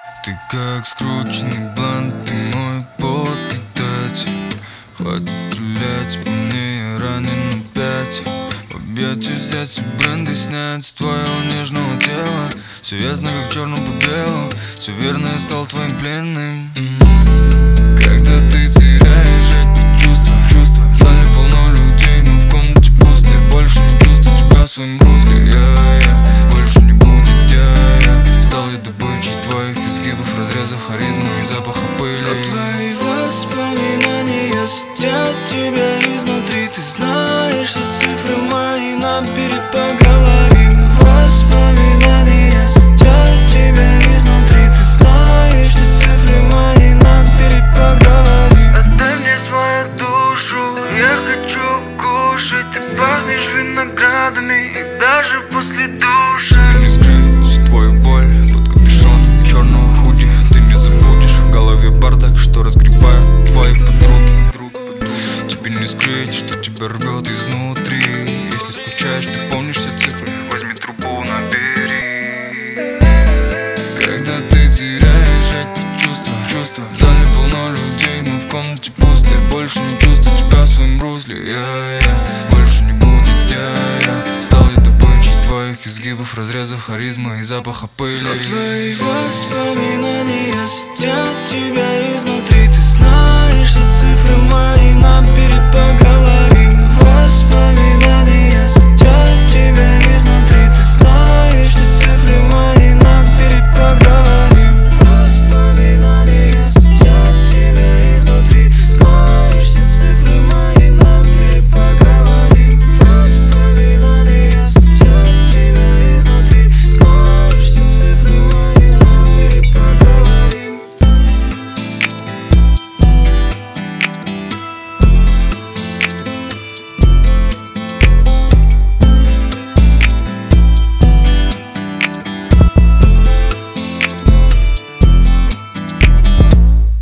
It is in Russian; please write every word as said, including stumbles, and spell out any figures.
Ты как скрученный блант, ты мой подлетать. Хватит стрелять по мне, я ранен опять. В объятия взять все бренды, снять с твоего нежного тела. Все ясно, как в черном по белому. Все верно, я стал твоим пленным. м-м-м. Когда ты теряешь эти чувства, в зале полно людей, но в комнате пусто. Я больше не чувствую тебя в своем русле. Я, я, больше не будет я, я. Стал я добычей твоих изгибов, разрезов харизмы и запаха пыли. Но твои воспоминания сидят тебя изнутри. Ты знаешь, что цифры мои, нам перед поговорим. Воспоминания сидят тебя изнутри. Ты знаешь, что цифры мои, нам перед поговорим. Отдай мне свою душу, я хочу кушать. Ты пахнешь виноградами и даже после душа. Не скрыть твою боль под капюшоном черного худи. Ты не забудешь, в голове бардак, что разгребают твои подруги. Тебе не скрыть, что тебя рвет изнутри. Если скучаешь, ты помнишь все цифры, возьми трубу, набери. Когда ты теряешь эти чувства, в зале полно людей, но в комнате пусто. Я больше не чувствую тебя в своем русле. Я, я, больше не будет я, я. Стал я добычей твоих изгибов, разрезов харизмы и запаха пыли. Но твои воспоминания сидят тебя изнутри. Ты знаешь, что цифры мои, нам перед